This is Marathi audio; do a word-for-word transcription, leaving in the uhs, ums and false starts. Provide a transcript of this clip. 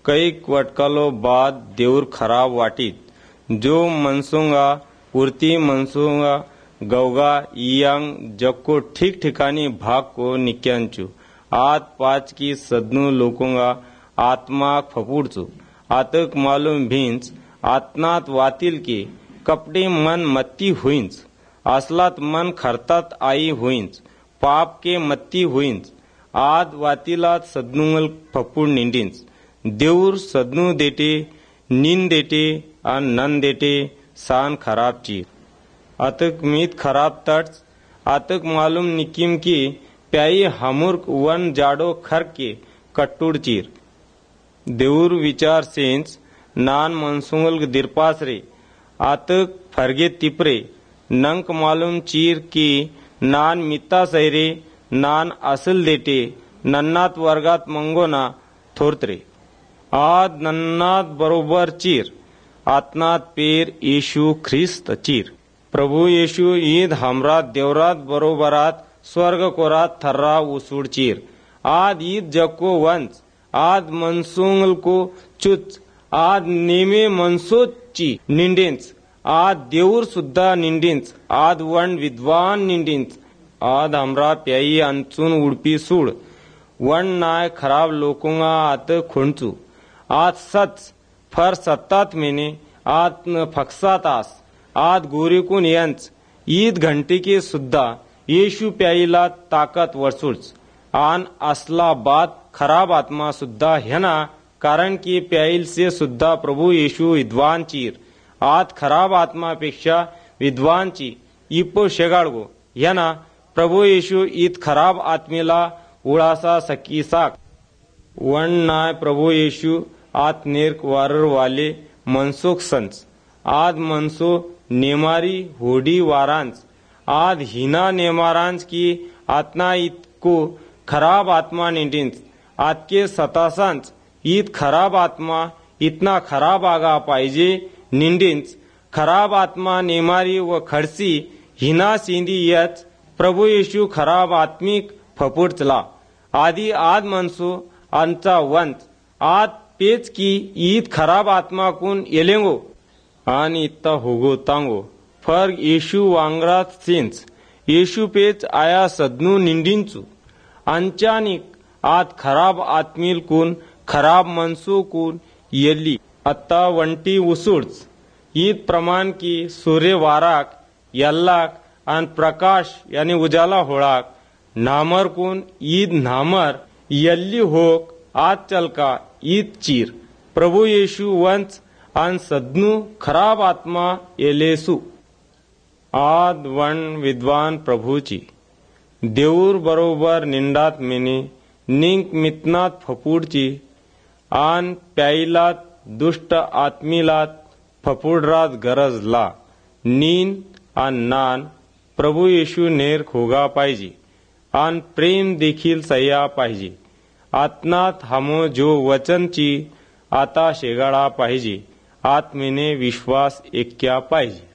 कैक वटकालो बाद देऊर खराब वाटीत जो मनसोंगा पूर्ति मनसोंगा गवगा इयांग जक्को ठीक ठिकानी भाग को निक्यांचु आत पाच की सदनु लोकोंगा आत्मा फपूडचु आतक मालूम भींच आत्नात वातील की कपडे मन मत्ती हुईंच असलात मन खरतात आई हुईंच पाप के मत्ती हुईंच आद वातिलात सदनुंगल फपूड निंडींच देऊर सदनु देटे नींद देटे अन नन देटे सान खराब चीर अतक मीत खराब तट्स अतक मालूम निकिम की प्याई हमूर्क वन जाडो खर के कट्टुड चीर देऊर विचार सेंच नान मनसुंगल दिरपास रे आतक फरगे तिपरे नंक मालूम चीर की नान मित्ता सैरे नान असल देटे नन्नात वर्गात मंगोना थोरत्रे आद नन्नात बरोबर चीर आत्नात पेर येशू ख्रिस्त चीर प्रभु येशू ईद हमरात देवरात बरोबरात स्वर्ग कोरात थर्रा उसुड चीर आद ईद जको वंच आद मनसुंगल को चुच आद नेमे मनसोची निंडेंच आद देऊर सुद्धा निंडींच आद वन विद्वान निंडींच आद हमरा प्याई अंचून उडपी सूड वन नाय खराब लोकोंगा आत खुणचू आद सच फर सत्तात मेने आत फक्सात आस आद गोरीकून यंच ईद घंटी के सुद्धा येशू प्याईला ताकत वरसुळच आन असला बात खराब आत्मा सुद्धा ह्यना कारण की प्याईल से सुद्धा प्रभु येशू विद्वान चीर आत खराब आत्मापेक्षा विद्वानची इपो शेगाडगो ह्यना प्रभु येशू ईद खराब आत्मेला उळासा सकी साक वन नाय प्रभु येशू आत नेर्क वारर वाले मनसोक संच आद मनसो नेमारी होडी वारांच आद हिना नेमारांच की आत्ना इतको खराब आत्मा निंडींच आतके सतासांच ईद खराब आत्मा इतना खराब आगा पाहिजे निंडींच खराब आत्मा नेमारी व खडसी हिना सिंधी यच प्रभु येशू खराब आत्मिक फपुडचला आदि आद मनसो अंचा वंच आद पेच की ईद खराब आत्मा कुन येलेंगो आणि इत्ता होगो तांगो फर्ग येशू वांगरात सिंच येशू पेच आया सदनु निंडींचू अंचानिक आद खराब आत्मील कुन खराब मनसो कुन येली अत्ता वंटी उसुडच ईद प्रमाण की सूर्य वाराक यल्लाक अन प्रकाश यानी उजाला होळाक नामर कुन ईद नामर यल्ली होक आज चलका ईद चीर प्रभु येशू वंच अन सदनु खराब आत्मा येलेसु आद वन विद्वान प्रभुची देऊर बरोबर निंडात मेने निंक मितनात फपूडची आन प्याईलात दुष्ट आत्मीलात फपूडरात गरज ला नीन आन नान प्रभु येशू नेर खोगा पाहिजे आन प्रेम देखील सह्या पाहिजे आत्नात हमो जो वचनची आता शेगाळा पाहिजे आत्मेने विश्वास एक्या पाहिजे।